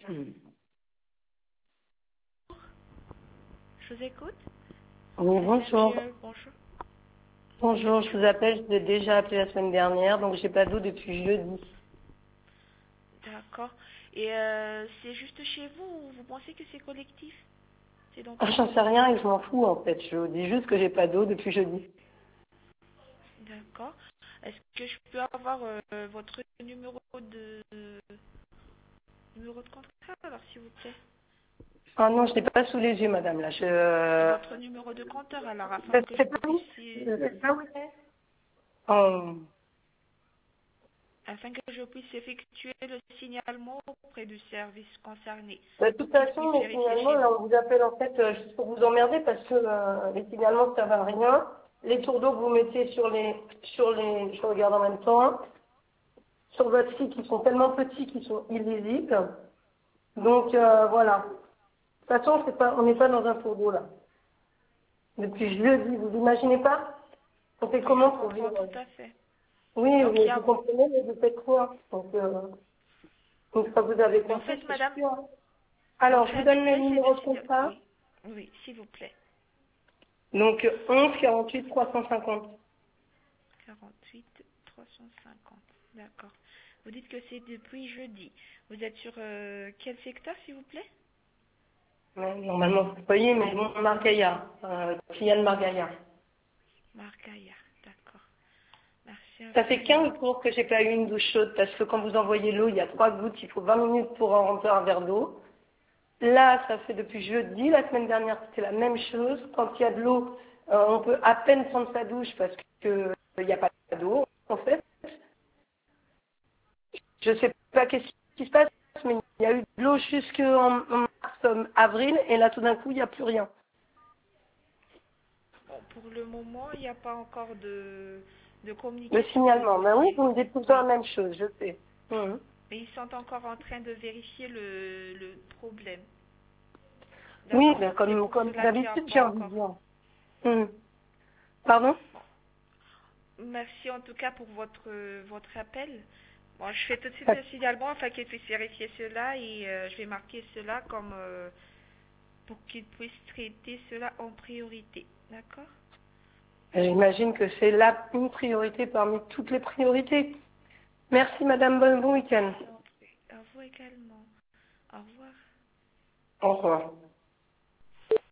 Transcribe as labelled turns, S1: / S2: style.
S1: Hmm.
S2: Je vous écoute.
S1: Oui, bonjour.
S2: Bonjour.
S1: Bonjour, je vous appelle, je vous ai déjà appelé la semaine dernière, donc j'ai pas d'eau depuis jeudi.
S2: D'accord. Et c'est juste chez vous ou vous pensez que c'est collectif? C'est dans
S1: Ah,
S2: toute
S1: j'en sais
S2: la
S1: rien et
S2: maison.
S1: je m'en fous en fait, je vous dis juste que j'ai pas d'eau depuis jeudi.
S2: D'accord. Est-ce que je peux avoir votre numéro de contrat alors s'il vous plaît?
S1: Ah non, je l'ai pas sous les yeux, madame, là.
S2: Votre numéro de compteur alors afin que je
S1: C'est pas où
S2: puisse
S1: C'est pas où c'est Oh.
S2: afin que je puisse effectuer le signalement auprès du service concerné
S1: De toute
S2: pour qu'il
S1: façon,
S2: puisse
S1: les
S2: vérifier
S1: signalements,
S2: chez
S1: là,
S2: vous.
S1: on vous appelle en fait juste pour vous emmerder parce que les signalements ne servent à rien. Les tours d'eau que vous mettez je regarde en même temps, sur votre site, ils sont tellement petits qu'ils sont illisibles. Donc voilà. De toute façon, on n'est pas dans un tour d'eau là. Depuis jeudi, vous imaginez pas? On fait
S2: Oui, je
S1: comment pour
S2: comprends
S1: vivre?
S2: tout à fait.
S1: Oui,
S2: Donc il y
S1: mais
S2: a
S1: vous comprenez, mais vous faites quoi? Donc, une fois que vous avez
S2: mais en
S1: compris,
S2: fait
S1: c'est
S2: madame,
S1: sûr. Alors,
S2: votre
S1: je vous donne le
S2: intérêt c'est de
S1: numéro de
S2: signaler.
S1: contrat.
S2: Oui. Oui, s'il vous plaît.
S1: Donc 11 48 350.
S2: 48 350. D'accord. Vous dites que c'est depuis jeudi. Vous êtes sur quel secteur, s'il vous plaît?
S1: Ouais, normalement, vous voyez, mais bon, Margaïa, filiale Margaïa.
S2: Marcaillard. D'accord. Merci
S1: Ça fait
S2: infiniment.
S1: 15 jours que j'ai pas eu une douche chaude parce que quand vous envoyez l'eau, il y a 3 gouttes, il faut 20 minutes pour en remplir un verre d'eau. Là, ça fait depuis jeudi. La semaine dernière, c'était la même chose. Quand il y a de l'eau, on peut à peine prendre sa douche parce que il n'y a pas d'eau, en fait. Je ne sais pas qu'est-ce qui se passe, mais il y a eu de l'eau jusqu'en mars, avril, et là, tout d'un coup, il n'y a plus rien.
S2: Bon, pour le moment, il n'y a pas encore de
S1: Le
S2: communication de
S1: signalement, ben oui,
S2: dossier.
S1: vous me dites tout le temps la
S2: Oui.
S1: même chose, je sais. Mhm.
S2: Mais ils sont encore en train de vérifier le problème.
S1: Oui,
S2: D'accord.
S1: ben
S2: C'est
S1: comme,
S2: pour
S1: comme
S2: cela qu'il n'y a
S1: d'habitude, j'ai
S2: pas
S1: envie de
S2: encore.
S1: dire. Mhm. Pardon?
S2: Merci en tout cas pour votre appel. Bon, je fais tout de suite le signalement afin qu'il puisse vérifier cela et je vais marquer cela comme pour qu'il puisse traiter cela en priorité. D'accord?
S1: J'imagine que c'est là une priorité parmi toutes les priorités. Merci, madame, bon week-end.
S2: Je vous en prie. À vous également. Au revoir.
S1: Au revoir.